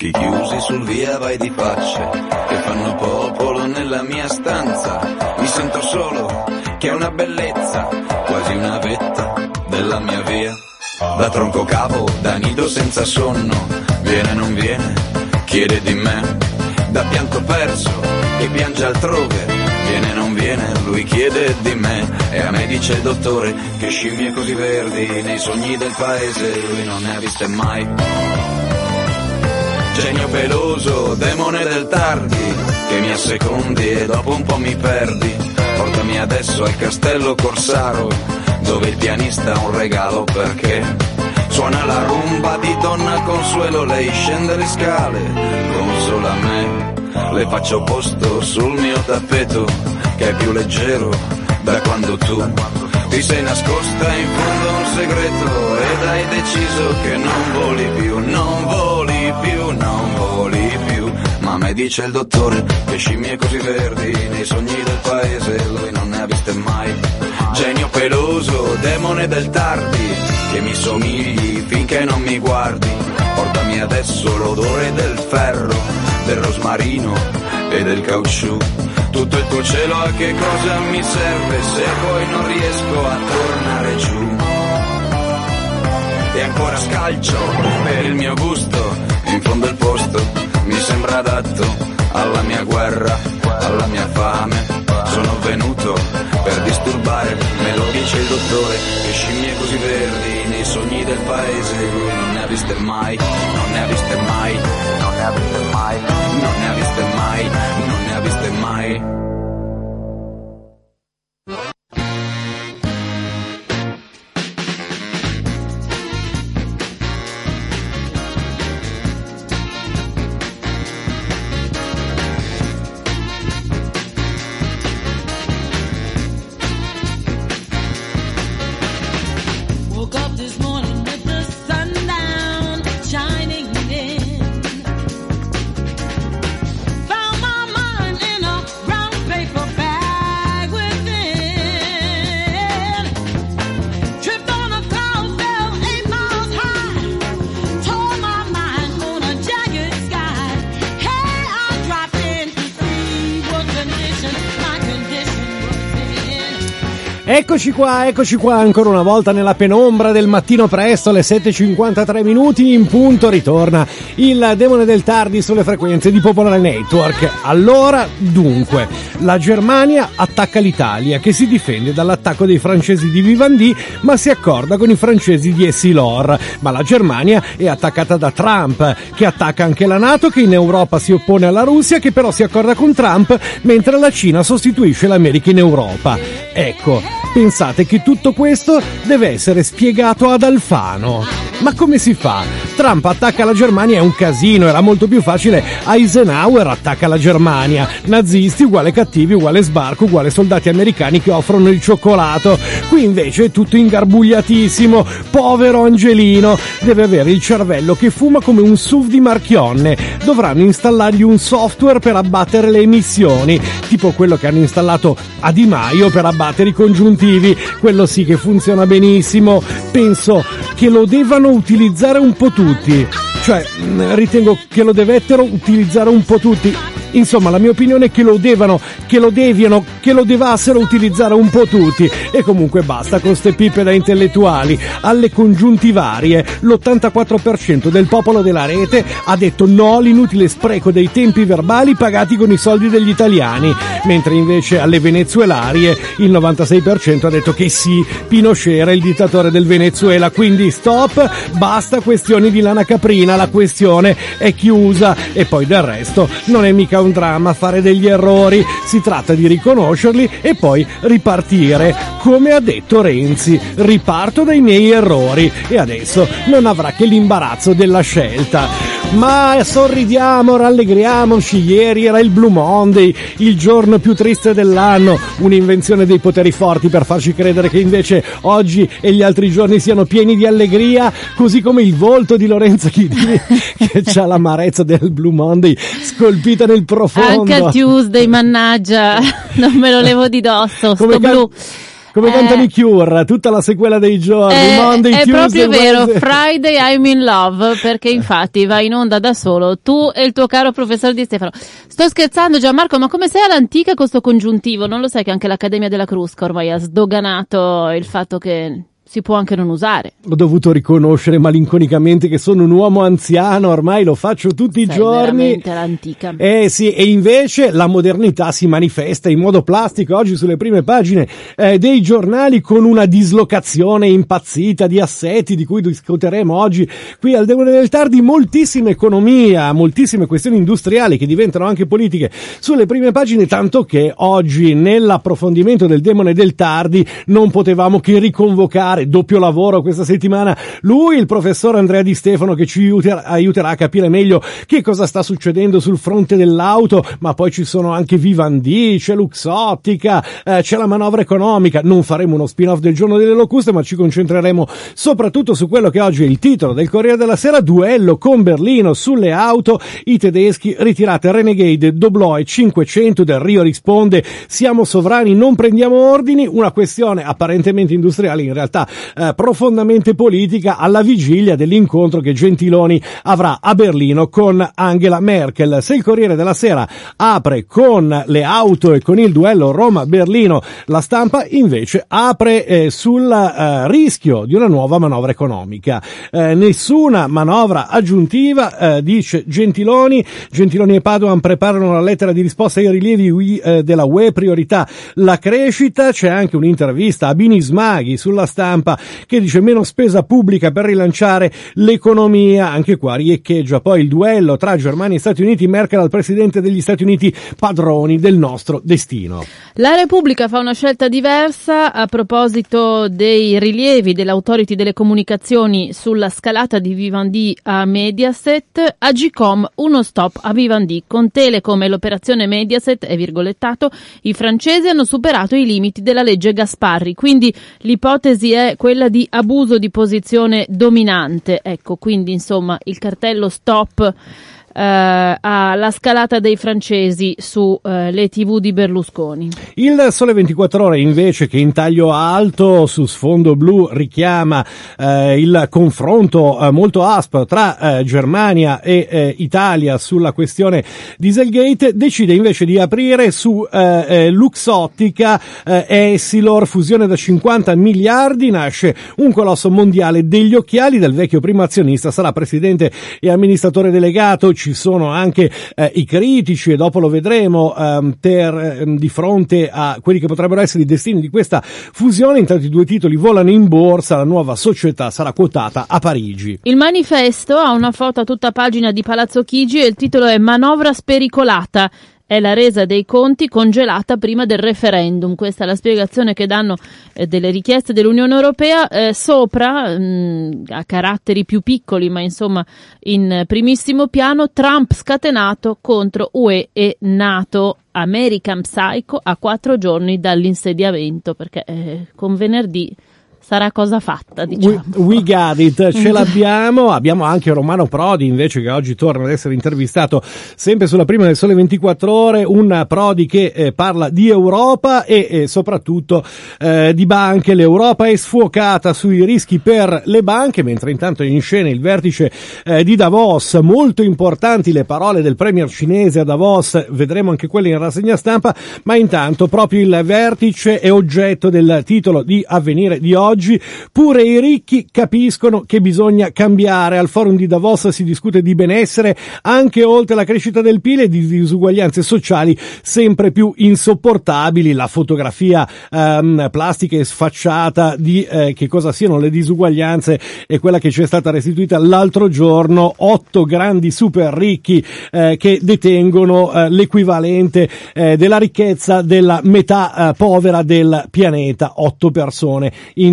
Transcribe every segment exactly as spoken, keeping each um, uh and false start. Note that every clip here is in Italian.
occhi chiusi sul via vai di facce che fanno popolo nella mia stanza. Mi sento solo, che è una bellezza, quasi una vetta della mia via. Da tronco capo, da nido senza sonno, viene non viene, chiede di me. Da pianto perso, che piange altrove, viene non viene, lui chiede di me. E a me dice il dottore che scimmie così verdi nei sogni del paese lui non ne ha viste mai. Genio peloso, demone del tardi, che mi assecondi e dopo un po' mi perdi. Portami adesso al castello Corsaro, dove il pianista ha un regalo perché suona la rumba di Donna Consuelo. Lei scende le scale, consola me, le faccio posto sul mio tappeto che è più leggero da quando tu ti sei nascosta in fondo a un segreto ed hai deciso che non voli più, non voli più, non voli più. Ma me dice il dottore che scimmie così verdi nei sogni del paese lui non ne ha viste mai. Genio peloso, demone del tardi, che mi somigli finché non mi guardi. Portami adesso l'odore del ferro, del rosmarino e del caucciù. Tutto il tuo cielo a che cosa mi serve se poi non riesco a tornare giù. E ancora scalcio per il mio gusto, in fondo il posto mi sembra adatto alla mia guerra, alla mia fame. Sono venuto per disturbare, me lo dice il dottore, che scimmie così verdi nei sogni del paese lui non ne ha viste mai, non ne ha viste mai, non ne ha viste mai, non ne ha viste mai, non ne ha viste mai. Eccoci qua, eccoci qua ancora una volta nella penombra del mattino presto, alle sette e cinquantatré minuti in punto ritorna il demone del tardi sulle frequenze di Popolare Network. Allora, dunque, la Germania attacca l'Italia che si difende dall'attacco dei francesi di Vivendi ma si accorda con i francesi di Essilor. Ma la Germania è attaccata da Trump che attacca anche la NATO, che in Europa si oppone alla Russia, che però si accorda con Trump mentre la Cina sostituisce l'America in Europa. Ecco, pensate che tutto questo deve essere spiegato ad Alfano. Ma come si fa? Trump attacca la Germania, è un casino, era molto più facile Eisenhower attacca la Germania. Nazisti uguale cattivi, uguale sbarco, uguale soldati americani che offrono il cioccolato. Qui invece è tutto ingarbugliatissimo. Povero Angelino, deve avere il cervello che fuma come un S U V di Marchionne. Dovranno installargli un software per abbattere le emissioni, tipo quello che hanno installato a Di Maio per abbattere i congiuntivi. Quello sì che funziona benissimo. Penso che lo devono utilizzare un po' tutti, cioè ritengo che lo devettero utilizzare un po' tutti. Insomma, la mia opinione è che lo devano, che lo deviano, che lo devassero utilizzare un po' tutti. E comunque basta con ste pippe da intellettuali. Alle congiuntivarie l'ottantaquattro per cento del popolo della rete ha detto no all'inutile spreco dei tempi verbali pagati con i soldi degli italiani, mentre invece alle venezuelarie il novantasei per cento ha detto che sì, Pinochet era il dittatore del Venezuela. Quindi stop, basta questioni di lana caprina, la questione è chiusa. E poi del resto non è mica un dramma fare degli errori, si tratta di riconoscerli e poi ripartire. Come ha detto Renzi, riparto dai miei errori e adesso non avrà che l'imbarazzo della scelta. Ma sorridiamo, rallegriamoci, ieri era il Blue Monday, il giorno più triste dell'anno, un'invenzione dei poteri forti per farci credere che invece oggi e gli altri giorni siano pieni di allegria, così come il volto di Lorenzo Chidini che c'ha l'amarezza del Blue Monday scolpita nel profondo. Anche a Tuesday, mannaggia, non me lo levo di dosso, come sto can- blu. Come eh, cantano i Cure, tutta la sequela dei giorni, eh, Monday, è Tuesday, proprio vero, Wednesday. Friday I'm in love, perché infatti vai in onda da solo, tu e il tuo caro professor Di Stefano. Sto scherzando Gianmarco, ma come sei all'antica con sto congiuntivo? Non lo sai che anche l'Accademia della Crusca ormai ha sdoganato il fatto che si può anche non usare. Ho dovuto riconoscere malinconicamente che sono un uomo anziano, ormai lo faccio tutti i Sei giorni. veramente all'antica. Eh sì, e invece la modernità si manifesta in modo plastico oggi sulle prime pagine eh, dei giornali, con una dislocazione impazzita di assetti di cui discuteremo oggi qui al Demone del Tardi. Moltissima economia, moltissime questioni industriali che diventano anche politiche sulle prime pagine, tanto che oggi nell'approfondimento del Demone del Tardi non potevamo che riconvocare, doppio lavoro questa settimana, lui, il professor Andrea Di Stefano, che ci aiuterà, aiuterà a capire meglio che cosa sta succedendo sul fronte dell'auto, ma poi ci sono anche Vivendi, c'è Luxottica, eh, c'è la manovra economica. Non faremo uno spin-off del giorno delle locuste, ma ci concentreremo soprattutto su quello che oggi è il titolo del Corriere della Sera: duello con Berlino sulle auto, i tedeschi, ritirate Renegade, Doblò e cinquecento. Del Rio risponde: siamo sovrani, non prendiamo ordini. Una questione apparentemente industriale, in realtà Eh, profondamente politica, alla vigilia dell'incontro che Gentiloni avrà a Berlino con Angela Merkel. Se il Corriere della Sera apre con le auto e con il duello Roma-Berlino, la Stampa invece apre eh, sul eh, rischio di una nuova manovra economica. Eh, nessuna manovra aggiuntiva, eh, dice Gentiloni. Gentiloni e Padoan preparano la lettera di risposta ai rilievi eh, della U E, priorità la crescita. C'è anche un'intervista a Bini Smaghi sulla Stampa che dice meno spesa pubblica per rilanciare l'economia. Anche qua riecheggia poi il duello tra Germania e Stati Uniti, Merkel al presidente degli Stati Uniti: padroni del nostro destino. La Repubblica fa una scelta diversa a proposito dei rilievi dell'Authority delle Comunicazioni sulla scalata di Vivendi a Mediaset. Agcom, uno stop a Vivendi. Con Telecom e l'operazione Mediaset, è virgolettato, i francesi hanno superato i limiti della legge Gasparri, quindi l'ipotesi è quella di abuso di posizione dominante. Ecco, quindi insomma il cartello stop Uh, alla scalata dei francesi su uh, le tivù di Berlusconi. Il Sole ventiquattro Ore invece, che in taglio alto su sfondo blu richiama uh, il confronto uh, molto aspro tra uh, Germania e uh, Italia sulla questione Dieselgate, decide invece di aprire su uh, uh, Luxottica, uh, Essilor, fusione da cinquanta miliardi, nasce un colosso mondiale degli occhiali. Del vecchio primo azionista sarà presidente e amministratore delegato. Ci sono anche eh, i critici, e dopo lo vedremo, ehm, per, ehm, di fronte a quelli che potrebbero essere i destini di questa fusione. Intanto i due titoli volano in borsa, la nuova società sarà quotata a Parigi. Il Manifesto ha una foto a tutta pagina di Palazzo Chigi e il titolo è Manovra spericolata. È la resa dei conti congelata prima del referendum. Questa è la spiegazione che danno eh, delle richieste dell'Unione Europea. Eh, sopra, mh, a caratteri più piccoli, ma insomma in primissimo piano, Trump scatenato contro U E e NATO. American Psycho a quattro giorni dall'insediamento, perché eh, con venerdì sarà cosa fatta, diciamo. We, we got it, ce l'abbiamo. Abbiamo anche Romano Prodi invece, che oggi torna ad essere intervistato sempre sulla prima del Sole ventiquattro Ore, un Prodi che eh, parla di Europa e eh, soprattutto eh, di banche. L'Europa è sfuocata sui rischi per le banche, mentre intanto è in scena il vertice eh, di Davos. Molto importanti le parole del premier cinese a Davos, vedremo anche quelle in rassegna stampa, ma intanto proprio il vertice è oggetto del titolo di Avvenire di oggi. Pure i ricchi capiscono che bisogna cambiare. Al forum di Davos si discute di benessere anche oltre la crescita del P I L e di disuguaglianze sociali sempre più insopportabili. La fotografia ehm, plastica e sfacciata di eh, che cosa siano le disuguaglianze è quella che ci è stata restituita l'altro giorno: otto grandi super ricchi eh, che detengono eh, l'equivalente eh, della ricchezza della metà eh, povera del pianeta, otto persone in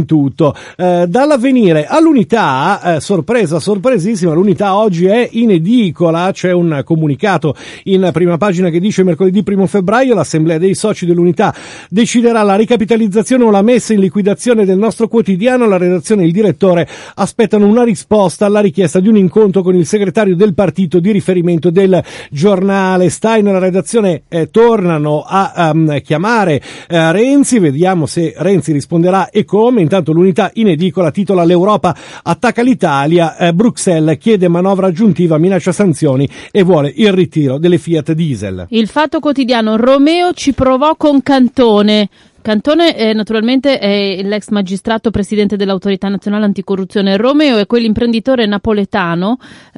tutto. Eh, dall'Avvenire all'Unità, eh, sorpresa, sorpresissima, l'Unità oggi è in edicola, c'è un comunicato in prima pagina che dice: mercoledì primo febbraio l'Assemblea dei soci dell'Unità deciderà la ricapitalizzazione o la messa in liquidazione del nostro quotidiano. La redazione e il direttore aspettano una risposta alla richiesta di un incontro con il segretario del partito di riferimento del giornale. Stein e la redazione eh, tornano a um, chiamare eh, Renzi, vediamo se Renzi risponderà e come. Intanto l'Unità in edicola titola: l'Europa attacca l'Italia, eh, Bruxelles chiede manovra aggiuntiva, minaccia sanzioni e vuole il ritiro delle Fiat Diesel. Il Fatto Quotidiano: Romeo ci provò con Cantone. Cantone eh, naturalmente è l'ex magistrato presidente dell'Autorità Nazionale Anticorruzione. Romeo è quell'imprenditore napoletano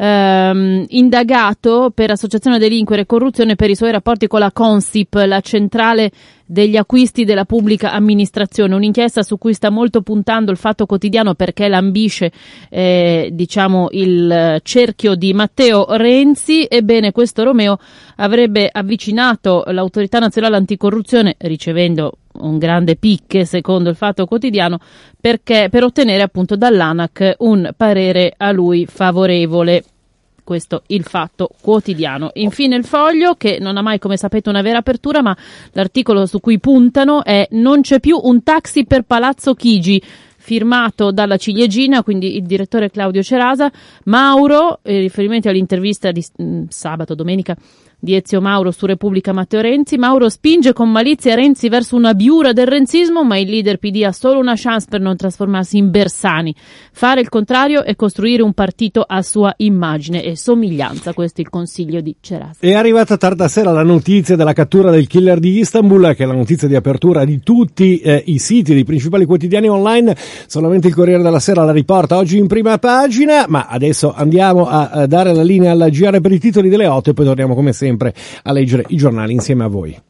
ehm, indagato per associazione a delinquere e corruzione per i suoi rapporti con la Consip, la centrale degli acquisti della pubblica amministrazione, un'inchiesta su cui sta molto puntando il Fatto Quotidiano perché lambisce eh, diciamo il cerchio di Matteo Renzi. Ebbene, questo Romeo avrebbe avvicinato l'Autorità Nazionale Anticorruzione ricevendo un grande picche, secondo il Fatto Quotidiano, perché per ottenere appunto dall'ANAC un parere a lui favorevole. Questo il Fatto Quotidiano. Infine il Foglio, che non ha mai, come sapete, una vera apertura, ma l'articolo su cui puntano è: non c'è più un taxi per Palazzo Chigi, firmato dalla ciliegina, quindi il direttore Claudio Cerasa. Mauro, in riferimento all'intervista di mh, sabato, domenica, di Ezio Mauro su Repubblica Matteo Renzi. Mauro spinge con malizia Renzi verso una biura del renzismo, ma il leader P D ha solo una chance per non trasformarsi in Bersani: fare il contrario e costruire un partito a sua immagine e somiglianza. Questo è il consiglio di Cerasa. È arrivata tarda sera la notizia della cattura del killer di Istanbul, che è la notizia di apertura di tutti eh, i siti dei principali quotidiani online. Solamente il Corriere della Sera la riporta oggi in prima pagina, ma adesso andiamo a, a dare la linea alla G R per i titoli delle otto e poi torniamo come sempre a leggere i giornali insieme a voi.